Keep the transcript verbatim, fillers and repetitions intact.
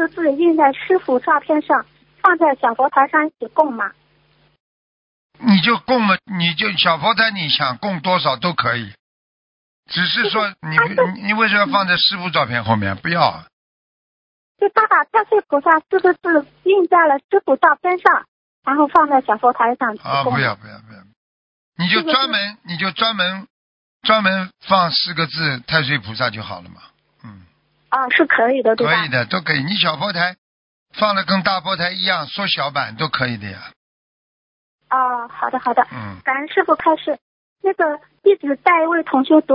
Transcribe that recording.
个字印在师傅照片上，放在小佛台上一起供吗？ 你就供了，你就小佛台你想供多少都可以，只是说你你你为什么要放在师傅照片后面？不要。 就他把太岁菩萨四个字印在了师傅照片上，然后放在小佛台上去供。 啊，不要不要不要，你就专门你就专门专门放四个字太岁菩萨就好了嘛。嗯。 啊，是可以的，对吧？ 可以的，都可以。你小佛台放的跟大佛台一样，缩小版都可以的呀。 哦，好的好的。 嗯。 感恩师傅开示。那个弟子带一位同学读